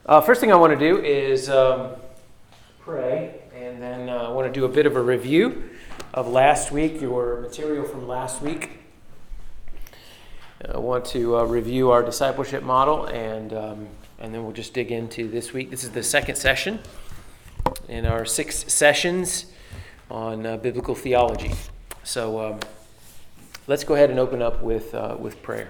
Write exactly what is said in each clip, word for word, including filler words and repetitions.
Uh, first thing I want to do is um, pray, and then uh, I want to do a bit of a review of last week, your material from last week. I want to uh, review our discipleship model, and um, and then we'll just dig into this week. This is the second session in our six sessions on uh, biblical theology. So um, let's go ahead and open up with uh, with prayer.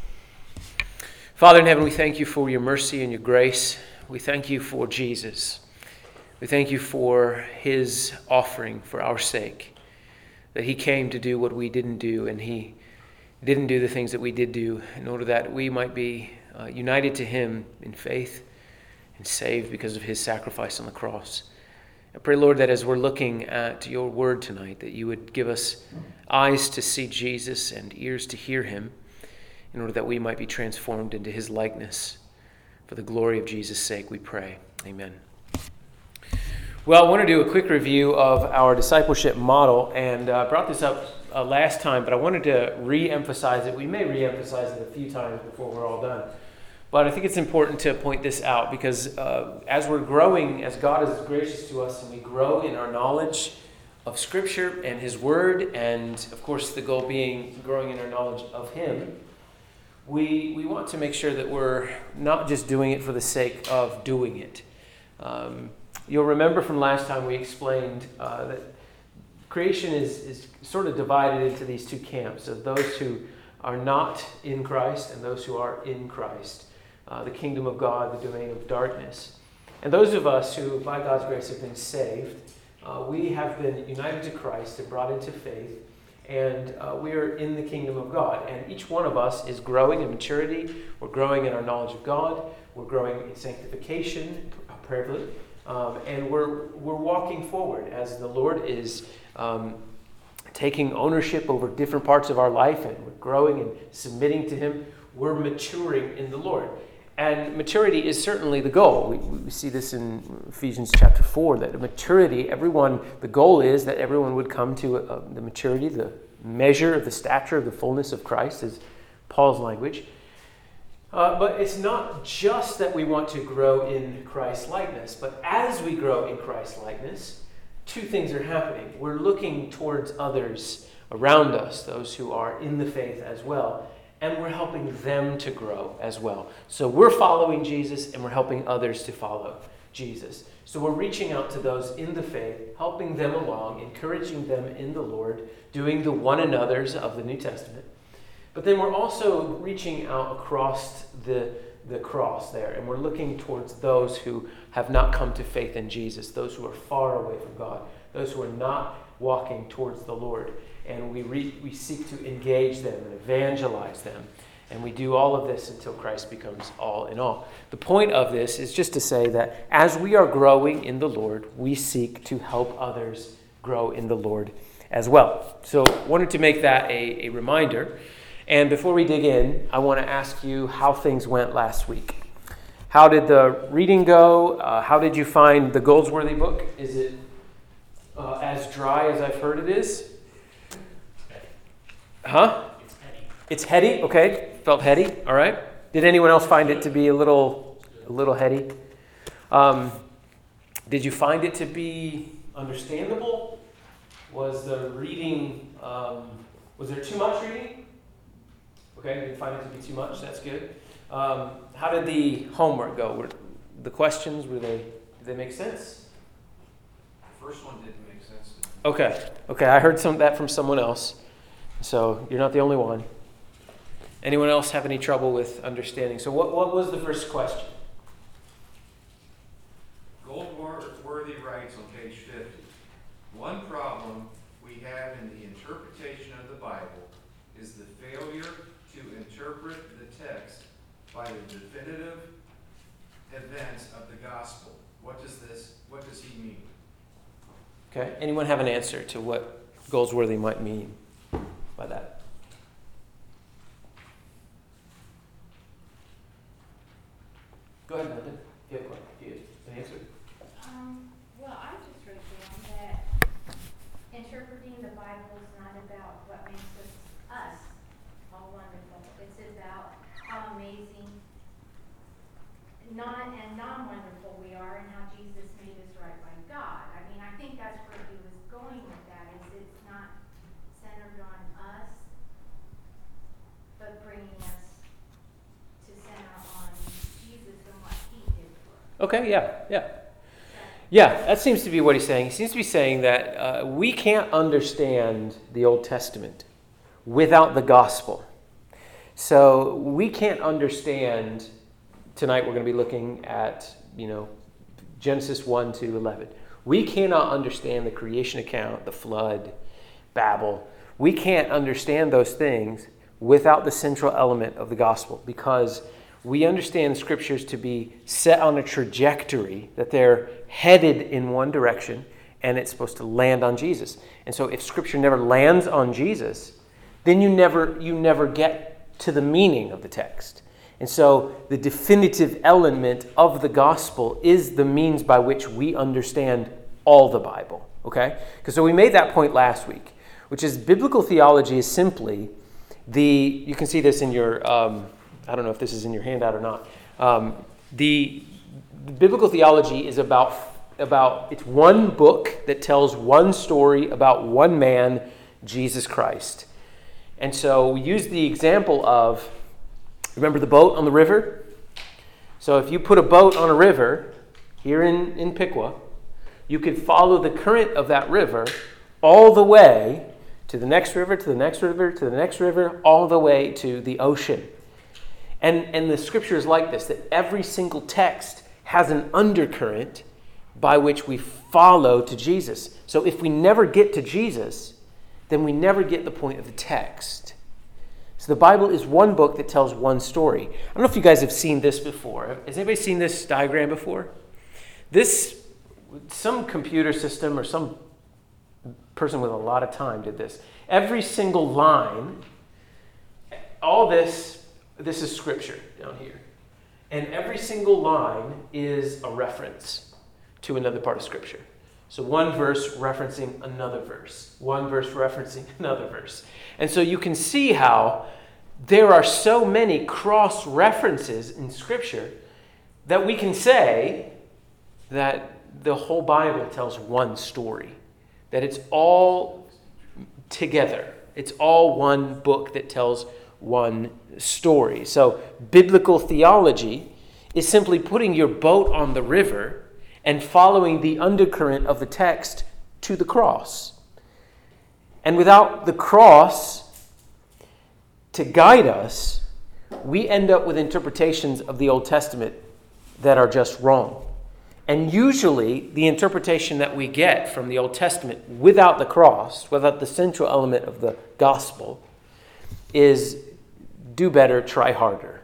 Father in heaven, we thank you for your mercy and your grace. We thank you for Jesus. We thank you for his offering for our sake, that he came to do what we didn't do, and he didn't do the things that we did do in order that we might be uh, united to him in faith and saved because of his sacrifice on the cross. I pray, Lord, that as we're looking at your word tonight, that you would give us eyes to see Jesus and ears to hear him, in order that we might be transformed into his likeness. For the glory of Jesus' sake, we pray. Amen. Well, I want to do a quick review of our discipleship model, and I uh, brought this up uh, last time, but I wanted to re-emphasize it. We may re-emphasize it a few times before we're all done. But I think it's important to point this out because uh, as we're growing, as God is gracious to us, and we grow in our knowledge of Scripture and his word, and of course the goal being growing in our knowledge of him, We we want to make sure that we're not just doing it for the sake of doing it. Um, you'll remember from last time we explained uh, that creation is, is sort of divided into these two camps of those who are not in Christ and those who are in Christ. Uh, the kingdom of God, the domain of darkness. And those of us who, by God's grace, have been saved, uh, we have been united to Christ and brought into faith. And uh, we are in the kingdom of God. And each one of us is growing in maturity. We're growing in our knowledge of God. We're growing in sanctification, prayerfully. Um, and we're we're walking forward as the Lord is um, taking ownership over different parts of our life. And we're growing and submitting to him. We're maturing in the Lord. And maturity is certainly the goal. We, we see this in Ephesians chapter four, that maturity, everyone, the goal is that everyone would come to uh, the maturity, the measure of the stature of the fullness of Christ, is Paul's language. Uh, but it's not just that we want to grow in Christ's likeness, but as we grow in Christ's likeness, two things are happening. We're looking towards others around us, those who are in the faith as well, and we're helping them to grow as well. So we're following Jesus, and we're helping others to follow Jesus. So we're reaching out to those in the faith, helping them along, encouraging them in the Lord, doing the one another's of the New Testament. But then we're also reaching out across the, the cross there, and we're looking towards those who have not come to faith in Jesus, those who are far away from God, those who are not walking towards the Lord. And we re, we seek to engage them and evangelize them. And we do all of this until Christ becomes all in all. The point of this is just to say that as we are growing in the Lord, we seek to help others grow in the Lord as well. So I wanted to make that a, a reminder. And before we dig in, I want to ask you how things went last week. How did the reading go? Uh, how did you find the Goldsworthy book? Is it uh, as dry as I've heard it is? Huh? It's heady. It's heady? Okay. Felt heady? All right. Did anyone else find it to be a little a little heady? Um, did you find it to be understandable? Was the reading, um, was there too much reading? Okay, didn't find it to be too much. That's good. Um, how did the homework go? Were the questions, were they, did they make sense? The first one didn't make sense. Okay. Okay, I heard some of that from someone else. So you're not the only one. Anyone else have any trouble with understanding? So what, what was the first question? Goldsworthy writes on page fifty, one problem we have in the interpretation of the Bible is the failure to interpret the text by the definitive events of the gospel. What does this, what does he mean? Okay. Anyone have an answer to what Goldsworthy might mean by that? Go ahead, Linda. Do you have a- do you have an answer? Um, well, I just wrote down that interpreting the Bible is not about what makes us, us all wonderful. It's about how amazing non and non-wonderful we are, and how Jesus made us right by God. I mean, I think that's where he was going with that. Is it's not centered on us, but bringing us to center on Jesus and what he did for us. Okay, yeah, yeah. Yeah, that seems to be what he's saying. He seems to be saying that uh, we can't understand the Old Testament without the gospel. So we can't understand, tonight we're going to be looking at, you know, Genesis one to eleven. We cannot understand the creation account, the flood, Babel. We can't understand those things without the central element of the gospel, because we understand the scriptures to be set on a trajectory, that they're headed in one direction, and it's supposed to land on Jesus. And so if scripture never lands on Jesus, then you never you never get to the meaning of the text. And so the definitive element of the gospel is the means by which we understand all the Bible. Okay? Because so we made that point last week, which is biblical theology is simply the, you can see this in your, um, I don't know if this is in your handout or not. Um, the, the biblical theology is about, about, it's one book that tells one story about one man, Jesus Christ. And so we use the example of, remember the boat on the river? So if you put a boat on a river here in, in Piqua, you could follow the current of that river all the way to the next river, to the next river, to the next river, all the way to the ocean. And, and the scripture is like this, that every single text has an undercurrent by which we follow to Jesus. So if we never get to Jesus, then we never get the point of the text. So the Bible is one book that tells one story. I don't know if you guys have seen this before. Has anybody seen this diagram before? This, some computer system or some person with a lot of time did this. Every single line, all this, this is scripture down here. And every single line is a reference to another part of scripture. So one verse referencing another verse. One verse referencing another verse. And so you can see how there are so many cross-references in Scripture that we can say that the whole Bible tells one story. That it's all together. It's all one book that tells one story. So biblical theology is simply putting your boat on the river and following the undercurrent of the text to the cross. And without the cross to guide us, we end up with interpretations of the Old Testament that are just wrong. And usually the interpretation that we get from the Old Testament without the cross, without the central element of the gospel, is do better, try harder.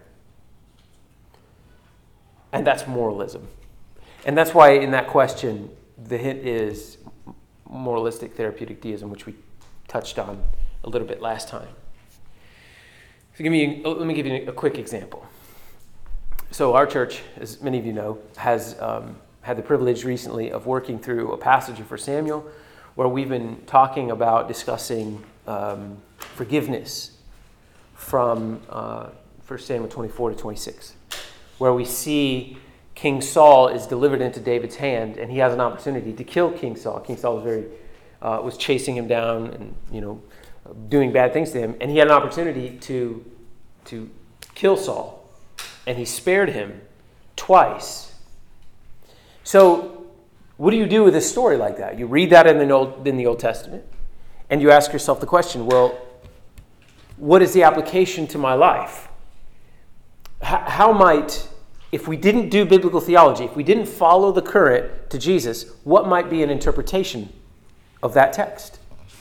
And that's moralism. And that's why in that question, the hint is moralistic therapeutic deism, which we touched on a little bit last time. So give me, let me give you a quick example. So our church, as many of you know, has um, had the privilege recently of working through a passage of First Samuel where we've been talking about discussing um, forgiveness from uh, First Samuel twenty-four to twenty-six, where we see King Saul is delivered into David's hand, and he has an opportunity to kill King Saul. King Saul was very uh, was chasing him down and you know doing bad things to him, and he had an opportunity to to kill Saul, and he spared him twice. So, what do you do with a story like that? You read that in the Old in the Old Testament, and you ask yourself the question: well, what is the application to my life? H- how might If we didn't do biblical theology, if we didn't follow the current to Jesus, what might be an interpretation of that text?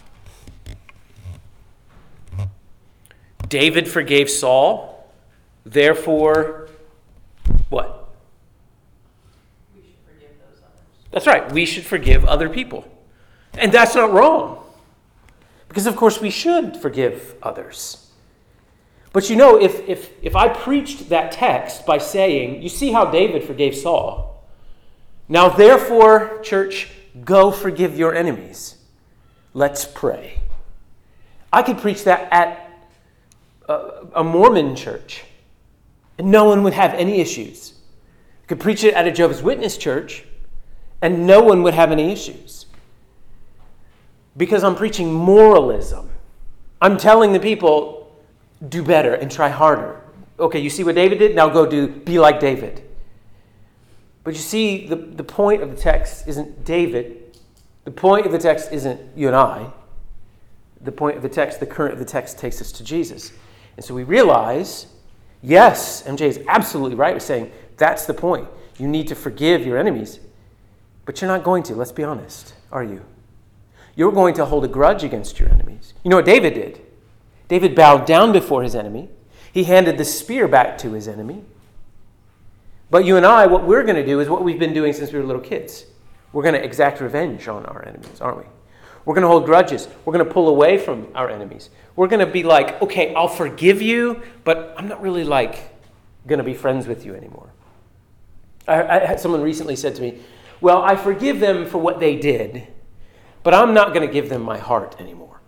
David forgave Saul, therefore, what? We should forgive those others. That's right, we should forgive other people. And that's not wrong. Because of course we should forgive others. But you know, if, if, if I preached that text by saying, you see how David forgave Saul. Now therefore, church, go forgive your enemies. Let's pray. I could preach that at a, a Mormon church, and no one would have any issues. Could preach it at a Jehovah's Witness church, and no one would have any issues. Because I'm preaching moralism. I'm telling the people, do better and try harder. Okay, you see what David did? Now go do, be like David. But you see, the, the point of the text isn't David. The point of the text isn't you and I. The point of the text, the current of the text takes us to Jesus. And so we realize, yes, M J is absolutely right with saying that's the point. You need to forgive your enemies. But you're not going to, let's be honest, are you? You're going to hold a grudge against your enemies. You know what David did? David bowed down before his enemy. He handed the spear back to his enemy. But you and I, what we're going to do is what we've been doing since we were little kids. We're going to exact revenge on our enemies, aren't we? We're going to hold grudges. We're going to pull away from our enemies. We're going to be like, okay, I'll forgive you, but I'm not really like going to be friends with you anymore. I, I had someone recently said to me, well, I forgive them for what they did, but I'm not going to give them my heart anymore.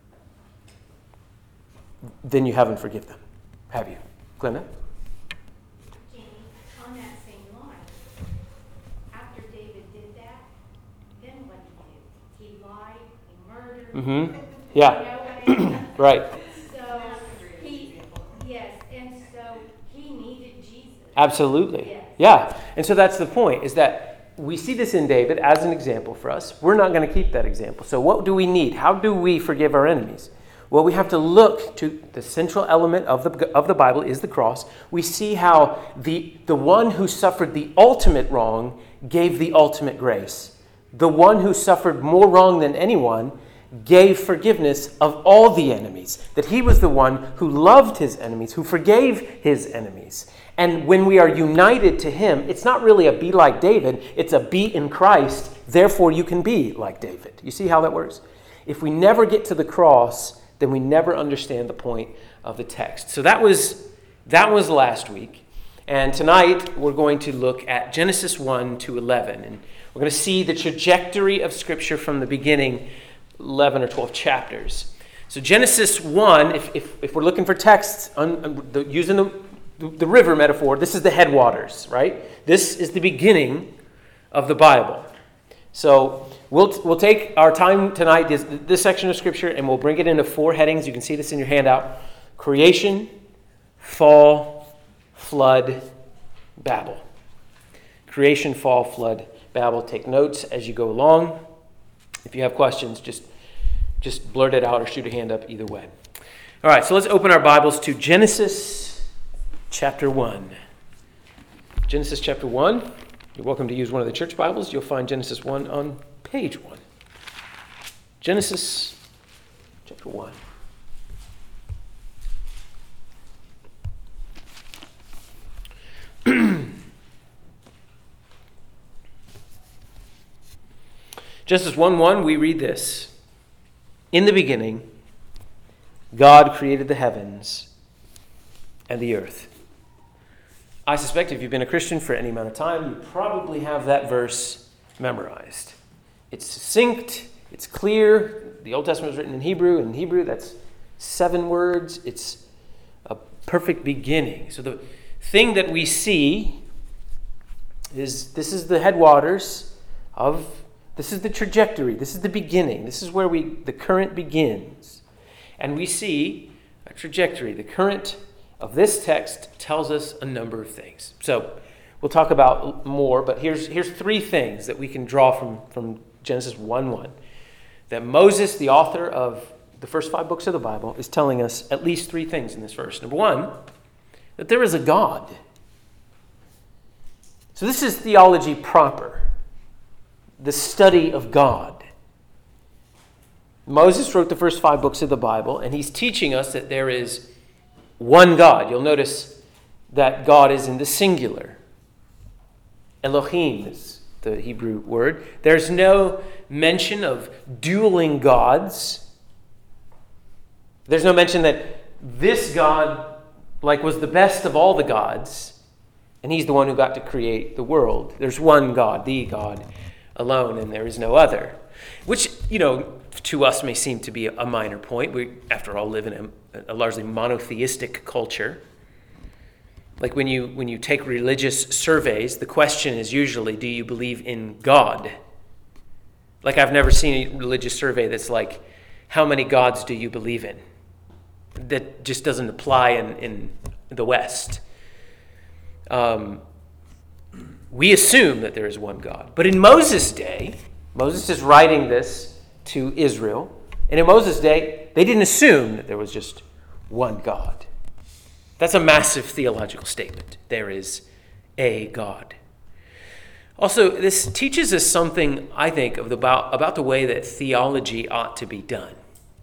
Then you haven't forgiven them, have you? Glenda? Jamie, on that same line, after David did that, then what did he do? He lied, he murdered. Mm-hmm. You Yeah. know what I mean? Right. So he, yes, and so he needed Jesus. Absolutely. Yes. Yeah. And so that's the point, is that we see this in David as an example for us. We're not going to keep that example. So what do we need? How do we forgive our enemies? Well, we have to look to the central element of the, of the Bible is the cross. We see how the, the one who suffered the ultimate wrong gave the ultimate grace. The one who suffered more wrong than anyone gave forgiveness of all the enemies. That he was the one who loved his enemies, who forgave his enemies. And when we are united to him, it's not really a be like David, it's a be in Christ, therefore you can be like David. You see how that works? If we never get to the cross, then we never understand the point of the text. So that was that was last week. And tonight we're going to look at Genesis one to eleven. And we're going to see the trajectory of Scripture from the beginning, eleven or twelve chapters. So Genesis one, if, if, if we're looking for texts, un, un, the, using the, the river metaphor, this is the headwaters, right? This is the beginning of the Bible. So we'll we'll take our time tonight, this, this section of Scripture, and we'll bring it into four headings. You can see this in your handout. Creation, fall, flood, Babel. Creation, fall, flood, Babel. Take notes as you go along. If you have questions, just, just blurt it out or shoot a hand up either way. All right, so let's open our Bibles to Genesis chapter one. Genesis chapter one. You're welcome to use one of the church Bibles. You'll find Genesis one on page one. Genesis chapter one. Genesis one one, we read this. In the beginning, God created the heavens and the earth. I suspect if you've been a Christian for any amount of time, you probably have that verse memorized. It's succinct, it's clear. The Old Testament was written in Hebrew. In Hebrew, that's seven words. It's a perfect beginning. So the thing that we see is this is the headwaters of, this is the trajectory. This is the beginning. This is where we the current begins. And we see a trajectory. The current of this text tells us a number of things. So we'll talk about more, but here's here's three things that we can draw from, from Genesis one one. That Moses, the author of the first five books of the Bible, is telling us at least three things in this verse. Number one, that there is a God. So this is theology proper, the study of God. Moses wrote the first five books of the Bible, and he's teaching us that there is one God. You'll notice that God is in the singular. Elohim is the Hebrew word. There's no mention of dueling gods. There's no mention that this God like was the best of all the gods, and he's the one who got to create the world. There's one God, the God alone, and there is no other. Which, you know, to us may seem to be a minor point. We, after all, live in a, a largely monotheistic culture. Like when you when you take religious surveys, the question is usually, do you believe in God? Like I've never seen a religious survey that's like, how many gods do you believe in? That just doesn't apply in, in the West. Um, we assume that there is one God. But in Moses' day, Moses is writing this to Israel. And in Moses' day, they didn't assume that there was just one God. That's a massive theological statement. There is a God. Also, this teaches us something, I think, of the, about, about the way that theology ought to be done.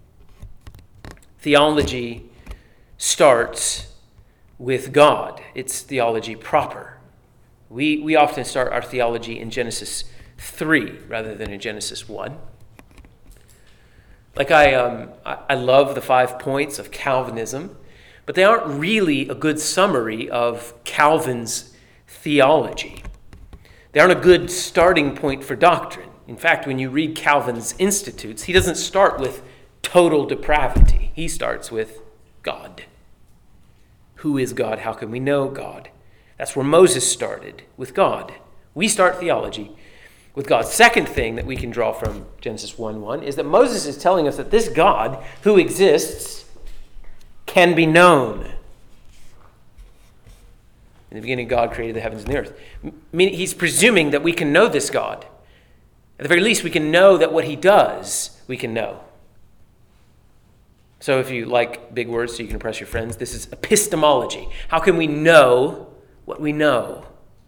Theology starts with God. It's theology proper. We, we often start our theology in Genesis three rather than in Genesis one. Like I, um, I, I love the five points of Calvinism, but they aren't really a good summary of Calvin's theology. They aren't a good starting point for doctrine. In fact, when you read Calvin's Institutes, he doesn't start with total depravity. He starts with God. Who is God? How can we know God? That's where Moses started, with God. We start theology with God. Second thing that we can draw from Genesis one one is that Moses is telling us that this God who exists can be known. In the beginning, God created the heavens and the earth. Meaning he's presuming that we can know this God. At the very least, we can know that what he does, we can know. So if you like big words so you can impress your friends, this is epistemology. How can we know what we know?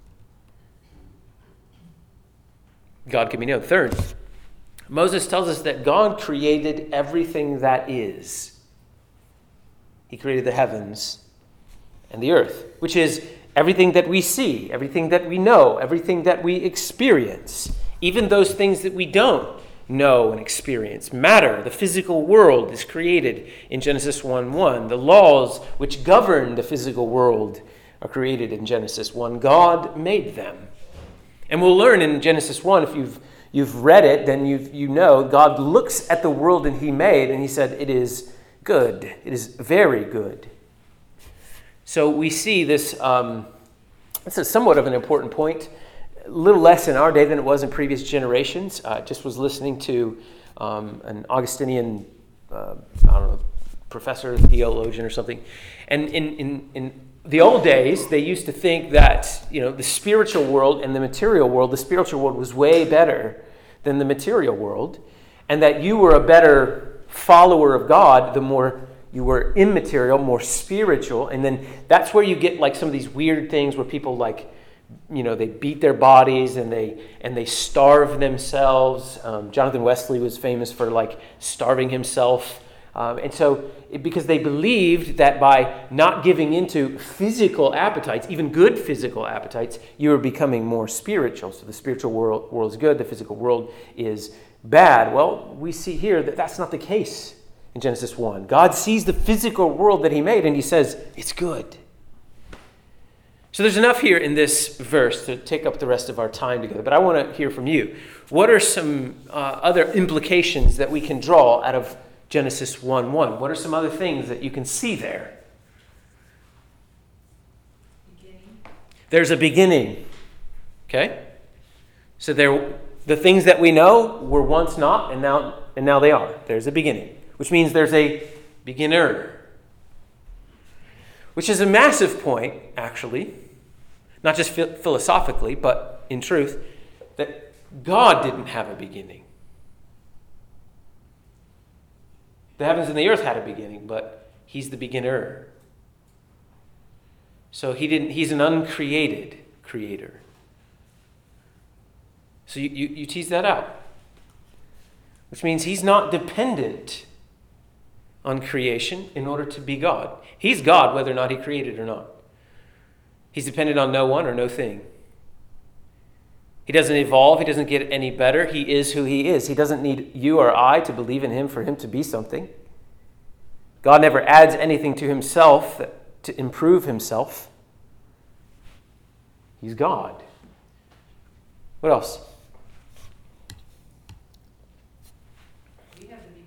God can be known. Third, Moses tells us that God created everything that is. He created the heavens and the earth, which is everything that we see, everything that we know, everything that we experience, even those things that we don't know and experience. Matter, the physical world, is created in Genesis one one. The laws which govern the physical world are created in Genesis one. God made them. And we'll learn in Genesis one, if you've you've read it, then you you know God looks at the world that he made and he said, it is good. It is very good. So we see this, um, this is somewhat of an important point, a little less in our day than it was in previous generations. I uh, just was listening to um, an Augustinian, uh, I don't know, professor, theologian or something. And in, in, in the old days, they used to think that, you know, the spiritual world and the material world, the spiritual world was way better than the material world, and that you were a better follower of God the more you were immaterial, more spiritual. And then that's where you get like some of these weird things where people like, you know, they beat their bodies and they and they starve themselves. Um, Jonathan Wesley was famous for like starving himself. Um, and so it, because they believed that by not giving into physical appetites, even good physical appetites, you were becoming more spiritual. So the spiritual world, world is good, the physical world is bad. Well, we see here that that's not the case. In Genesis one, God sees the physical world that he made and he says, it's good. So there's enough here in this verse to take up the rest of our time together, but I want to hear from you. What are some uh, other implications that we can draw out of Genesis one one? What are some other things that you can see there? Beginning. There's a beginning. Okay? So there, the things that we know were once not, and now, and now they are. There's a beginning. Which means there's a beginner. Which is a massive point, actually. Not just philosophically, but in truth, that God didn't have a beginning. The heavens and the earth had a beginning, but he's the beginner. So he didn't. He's an uncreated creator. So you, you, you tease that out. Which means he's not dependent on creation in order to be God. He's God whether or not he created or not. He's dependent on no one or no thing. He doesn't evolve. He doesn't get any better. He is who he is. He doesn't need you or I to believe in him for him to be something. God never adds anything to himself to improve himself. He's God. What else?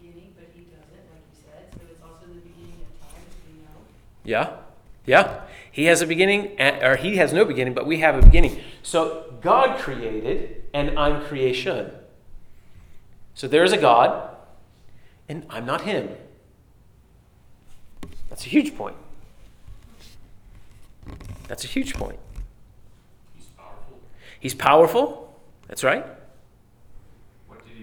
Yeah, yeah. He has a beginning, or he has no beginning, but we have a beginning. So God created, and I'm creation. So there's a God, and I'm not him. That's a huge point. That's a huge point. He's powerful. He's powerful. That's right.